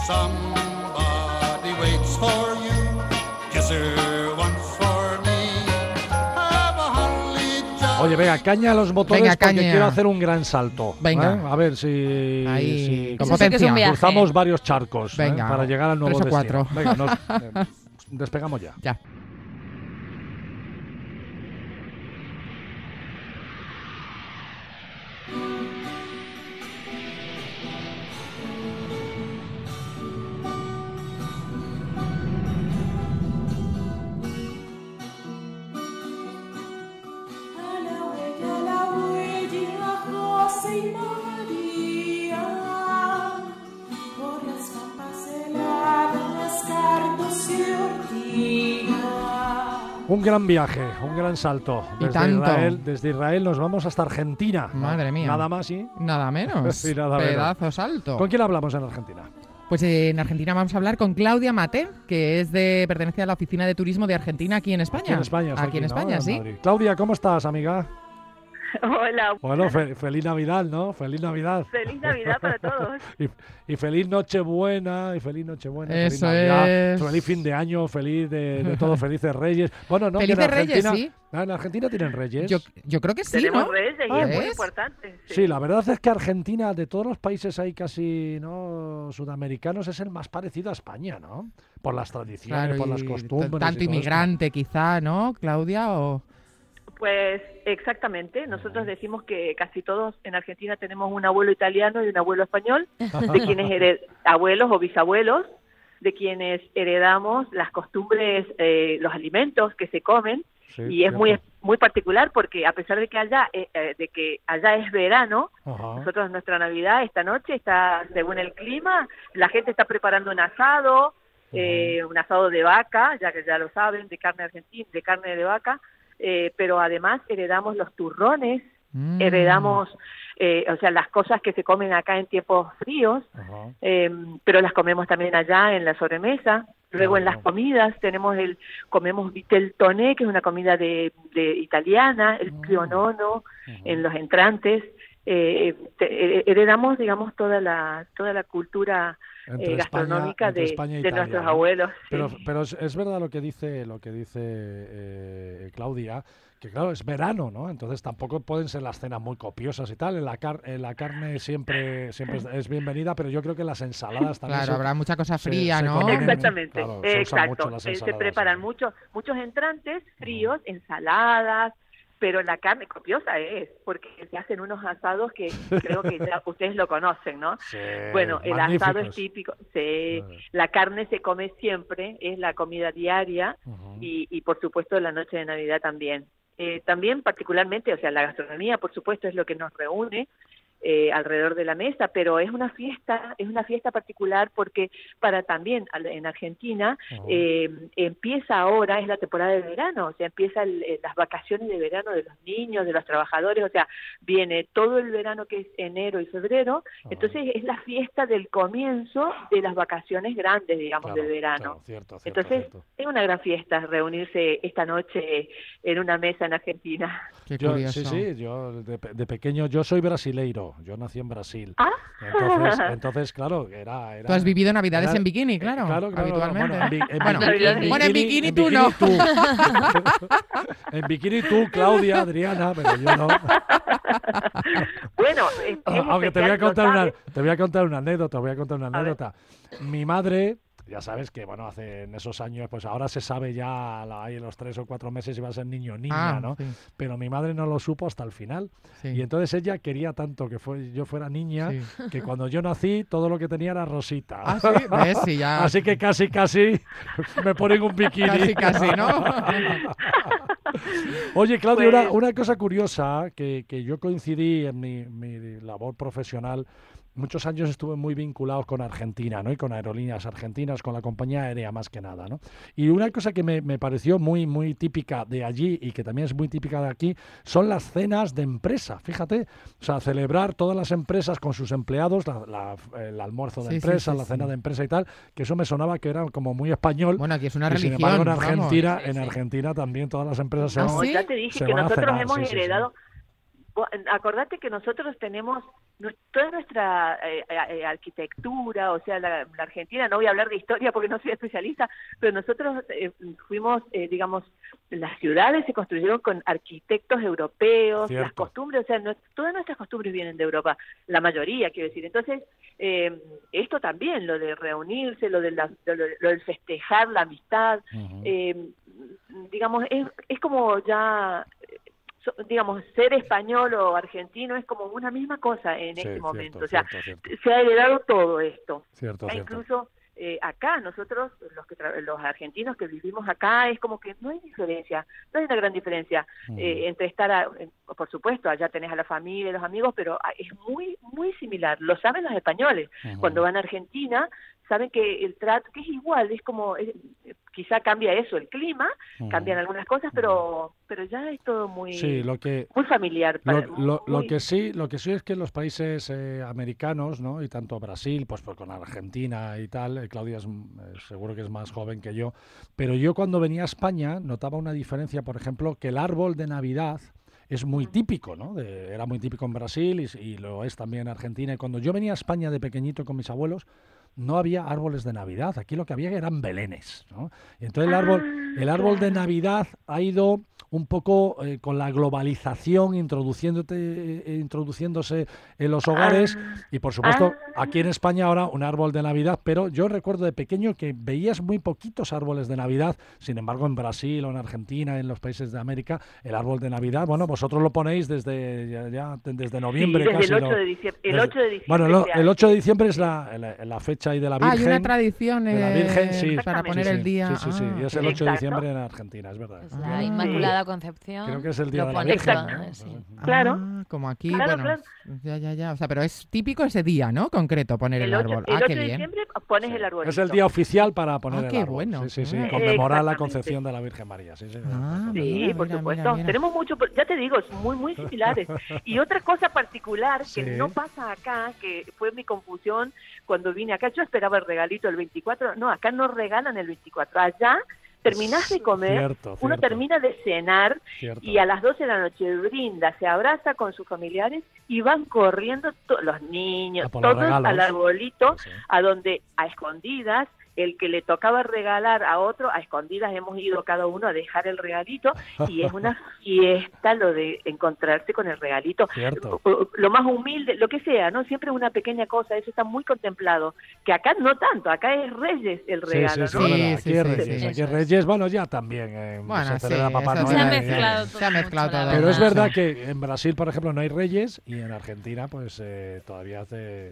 Somebody waits for you, kiss her once for me. Have a holly jolly. Oye, venga, caña a los motores Venga, porque caña. quiero hacer un gran salto. Venga. A ver si, Ahí, con Eso sí que es un potencia. viaje. cruzamos varios charcos Venga, para llegar al nuevo 3 o destino. 4. Venga, despegamos ya. Ya. A la huella, José y María, por las pampas heladas, cardos y ortigas. Un gran viaje, un gran salto. Y tanto. Desde Israel nos vamos hasta Argentina. Madre mía. Nada más, ¿sí? Nada menos. Sí, nada menos. Pedazo salto. ¿Con quién hablamos en Argentina? Pues en Argentina vamos a hablar con Claudia Mate, que pertenece a la Oficina de Turismo de Argentina aquí en España. Aquí en España. está Aquí en ¿no? España, En sí. Madrid. Claudia, ¿cómo estás, amiga? Hola, Bueno, feliz Navidad, ¿no? Feliz Navidad. feliz Navidad para todos. Y feliz Nochebuena, y feliz Nochebuena, y feliz Eso Navidad, es. feliz fin de año, feliz de todo, felices Reyes. Bueno, no, que Felices en Reyes, Argentina, sí. En Argentina tienen Reyes. Yo creo que sí, Tenemos ¿no? Reyes y Ah, es muy ¿ves? importante. Sí, la verdad es que Argentina, de todos los países ahí casi no sudamericanos, es el más parecido a España, ¿no? Por las tradiciones, Claro, por las y costumbres. tanto y todo inmigrante quizá, ¿no, Claudia? O... Pues exactamente, nosotros decimos que casi todos en Argentina tenemos un abuelo italiano y un abuelo español, de quienes abuelos o bisabuelos, de quienes heredamos las costumbres, los alimentos que se comen, Sí, y es cierto. muy particular porque a pesar de que allá es verano, Ajá. nosotros nuestra Navidad esta noche está según el clima, la gente está preparando un asado de vaca, ya que ya lo saben, de carne argentina, de carne de vaca, pero además heredamos los turrones, heredamos, o sea, las cosas que se comen acá en tiempos fríos, Ajá. pero las comemos también allá en la sobremesa. Luego en las Claro. comidas comemos vitel toné, que es una comida de italiana, el pionono, en los entrantes. Heredamos, digamos, toda la cultura Entre gastronómica entre España e de Italia, nuestros ¿no? abuelos. Sí. Pero es verdad lo que dice Claudia, que claro, es verano, ¿no? Entonces tampoco pueden ser las cenas muy copiosas y tal. La carne siempre es bienvenida, pero yo creo que las ensaladas también Claro, habrá mucha cosa fría, se ¿no? comen, Exactamente, claro, se usan mucho exacto. las Se ensaladas, preparan sí. muchos entrantes fríos, ensaladas, pero la carne copiosa es, porque se hacen unos asados que creo que ya ustedes lo conocen, ¿no? Sí, Bueno, el asado es magníficos. típico, la carne se come siempre, es la comida diaria, Ujú. y por supuesto la noche de Navidad también. También particularmente, o sea, la gastronomía, por supuesto, es lo que nos reúne alrededor de la mesa, pero es una fiesta particular porque para también en Argentina empieza ahora, es la temporada de verano, o sea, empiezan las vacaciones de verano de los niños, de los trabajadores, o sea, viene todo el verano que es enero y febrero, entonces es la fiesta del comienzo de las vacaciones grandes, digamos, Claro, del verano. claro, cierto, Entonces, cierto. es una gran fiesta reunirse esta noche en una mesa en Argentina. Qué Yo, curioso. sí, yo de pequeño, yo soy brasileiro, yo nací en Brasil. Ah. Entonces, claro, era... Tú has vivido Navidades era- en bikini, claro, claro, habitualmente. Bueno, en bikini tú no. En bikini tú, Claudia, Adriana, pero yo no. Bueno, Aunque te voy a especial, contar lo una, sabes. te voy a contar una anécdota, A ver. Mi madre, ya sabes que, bueno, hace en esos años, pues ahora se sabe ya ahí en los 3 o 4 meses si va a ser niño o niña, ¿no? Sí, Pero mi madre no lo supo hasta el final. sí. Y entonces ella quería tanto que yo fuera niña, Sí. que cuando yo nací todo lo que tenía era rosita. Ah, sí, ves, sí, ya. Así que casi me ponen un bikini. Casi, ¿no? Oye, Claudio, Pues- una cosa curiosa que yo coincidí en mi labor profesional. Muchos años estuve muy vinculado con Argentina, ¿no? Y con aerolíneas argentinas, con la compañía aérea más que nada, ¿no? Y una cosa que me pareció muy, muy típica de allí y que también es muy típica de aquí son las cenas de empresa, fíjate. O sea, celebrar todas las empresas con sus empleados, el almuerzo de Sí, sí, empresa, sí, la sí. cena de empresa y tal, que eso me sonaba que era como muy español. Bueno, aquí es una Y sin religión. embargo, vamos. en Argentina también todas las empresas se ¿Ah, van, sí? Ya te dije se que van a nosotros cenar, hemos sí, sí, sí. heredado. Acordate que nosotros tenemos toda nuestra arquitectura, o sea, la Argentina, no voy a hablar de historia porque no soy especialista, pero nosotros fuimos, digamos, las ciudades se construyeron con arquitectos europeos, Cierto. las costumbres, o sea, todas nuestras costumbres vienen de Europa, la mayoría, quiero decir. Entonces, esto también, lo de reunirse, lo del festejar la amistad, digamos, es como ya... digamos, ser español o argentino es como una misma cosa en Sí, este cierto, momento. O cierto, sea, cierto. se ha heredado todo esto. Cierto, Ya cierto. incluso acá, nosotros, los argentinos que vivimos acá, es como que no hay diferencia, no hay una gran diferencia entre estar, por supuesto, allá tenés a la familia y los amigos, pero es muy, muy similar. Lo saben los españoles. Cuando van a Argentina, saben que el trato, que es igual, es como, quizá cambia eso, el clima, cambian algunas cosas, pero ya es todo muy, Sí, muy familiar. Lo que sí es que los países americanos, ¿no? Y tanto Brasil, pues con Argentina y tal, Claudia seguro que es más joven que yo, pero yo cuando venía a España notaba una diferencia, por ejemplo, que el árbol de Navidad es muy típico, ¿no? Era muy típico en Brasil y lo es también en Argentina. Y cuando yo venía a España de pequeñito con mis abuelos, no había árboles de Navidad. Aquí lo que había eran belenes, ¿no? Y entonces el árbol de Navidad ha ido un poco con la globalización introduciéndose en los hogares y por supuesto aquí en España ahora un árbol de Navidad, pero yo recuerdo de pequeño que veías muy poquitos árboles de Navidad. Sin embargo, en Brasil o en Argentina, en los países de América, el árbol de Navidad, bueno, vosotros lo ponéis desde noviembre, sí, desde casi. el 8 de diciembre. El 8 de diciembre. Bueno, el 8 de diciembre es la fecha ahí de la Virgen. Hay una tradición de la Virgen, sí, para poner el día. Sí, y es el 8 de diciembre en Argentina, es verdad. Es la Inmaculada Concepción. Creo que es el día lo de la pones Virgen, todo, ¿no? sí. Claro. Como aquí, Claro, bueno, claro. Ya. O sea, pero es típico ese día, ¿no? Concreto, poner el árbol. El 8 qué de bien. diciembre pones el árbol. Es el día oficial para poner el qué árbol. bueno. Sí, conmemorar la Exactamente. concepción de la Virgen María. Sí, Sí, Mira, por mira, supuesto. mira. Tenemos mucho, ya te digo, es muy, muy similares. Y otra cosa particular que Sí. no pasa acá, que fue mi confusión cuando vine acá, yo esperaba el regalito el 24, no, acá no regalan el 24, allá terminás de comer, uno termina de cenar y a las 12 de la noche brinda, se abraza con sus familiares y van corriendo los niños, por los todos regalos. al arbolito, Sí. a donde a escondidas el que le tocaba regalar a otro, a escondidas hemos ido cada uno a dejar el regalito y es una fiesta lo de encontrarse con el regalito. Cierto. Lo más humilde, lo que sea, ¿no? Siempre una pequeña cosa, eso está muy contemplado. Que acá no tanto, acá es Reyes el regalo, Sí, ¿no? verdad. Sí, Aquí sí, es sí, Reyes, sí. aquí es Reyes, bueno, ya también Bueno, se celebra sí, Papá eso Noel. Se ha sí. mezclado todo. Se ha mezclado mucho, la todo. Pero verdad. es verdad Sí. que en Brasil, por ejemplo, no hay Reyes y en Argentina, pues todavía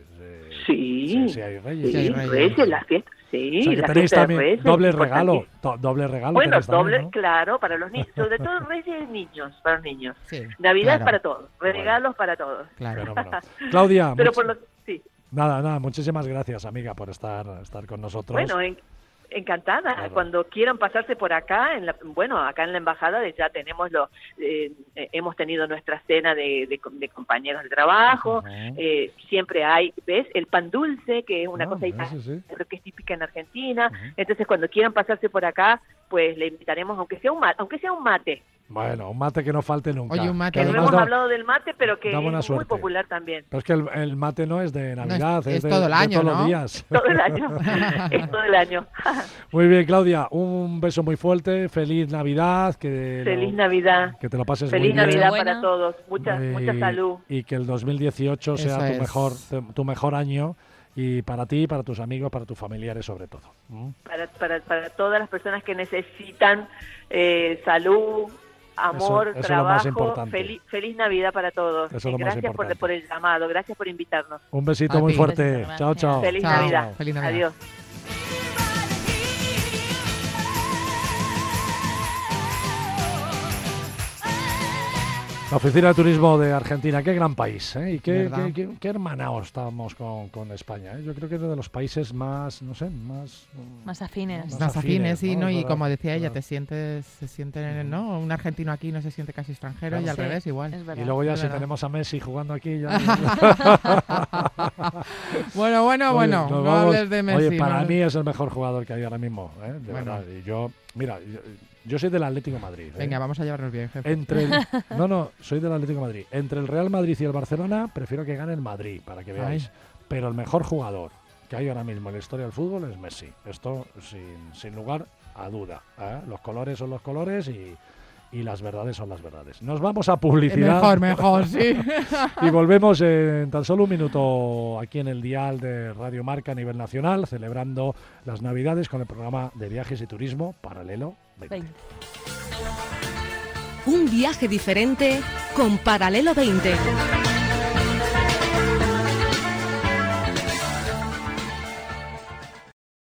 Sí, sí hay Reyes. Sí, hay sí, Reyes. Reyes, la fiesta, sí, O sea que la tenéis fiesta de también Reyes, doble importante. regalo, doble regalo. Bueno, tenéis también, doble, ¿no? claro, para los niños, sobre todo Reyes niños, para los niños. Sí, Navidad claro, para todos, regalos para todos. claro. Fenómeno. Claudia, Pero por lo sí. nada, muchísimas gracias, amiga, por estar con nosotros. Bueno, encantada. Claro. Cuando quieran pasarse por acá, acá en la embajada ya tenemos hemos tenido nuestra cena de compañeros de trabajo. Ajá. Siempre hay, ¿ves? El pan dulce, que es una cosa sí, italiana, sí. creo que es típica en Argentina. Ajá. Entonces, cuando quieran pasarse por acá, pues le invitaremos, aunque sea un mate. Bueno, un mate que no falte nunca. Oye, un mate. Que no además hemos hablado del mate, pero que da buena es muy suerte. popular también. Pero es que el mate no es de Navidad, es de, todo el de año, todos ¿no? los días. Todo el año. Es todo el año. Muy bien, Claudia, un beso muy fuerte, feliz Navidad, Feliz Navidad. que te lo pases Feliz muy bien. Navidad Buena. para todos. Mucha salud. Y que el 2018 sea Eso es. tu mejor año, y para ti, para tus amigos, para tus familiares sobre todo. Para todas las personas que necesitan salud, amor, Eso es lo más trabajo. importante. Feliz Navidad para todos. Eso es lo más Gracias importante. por el llamado, gracias por invitarnos. Un besito A muy ti. fuerte. Besito, Chao, gracias. chao. Feliz Chao. Navidad. Feliz Navidad. Adiós. La Oficina de Turismo de Argentina, qué gran país, ¿eh? Y ¿Verdad? qué hermanados estamos con España, ¿eh? Yo creo que es de los países más, no sé, Más afines. Más afines, sí, ¿no? ¿no? Es Y verdad, como decía ella, verdad. se siente, ¿no? Un argentino aquí no se siente casi extranjero Claro. y al Sí, revés igual. es verdad. Y luego ya Es si verdad. tenemos a Messi jugando aquí, ya... Bueno, Oye, no nos vamos. hables de Messi. Oye, para no mí es el mejor jugador que hay ahora mismo, ¿eh? De Bueno. verdad. Y yo, mira, Yo soy del Atlético de Madrid. Venga, vamos a llevarnos bien, jefe. No, soy del Atlético de Madrid. Entre el Real Madrid y el Barcelona, prefiero que gane el Madrid, para que veáis. Ay. Pero el mejor jugador que hay ahora mismo en la historia del fútbol es Messi. Esto sin lugar a duda. Los colores son los colores y las verdades son las verdades. Nos vamos a publicidad. Mejor, sí. Y volvemos en tan solo un minuto aquí en el dial de Radio Marca a nivel nacional, celebrando las Navidades con el programa de viajes y turismo Paralelo 20. Un viaje diferente con Paralelo 20.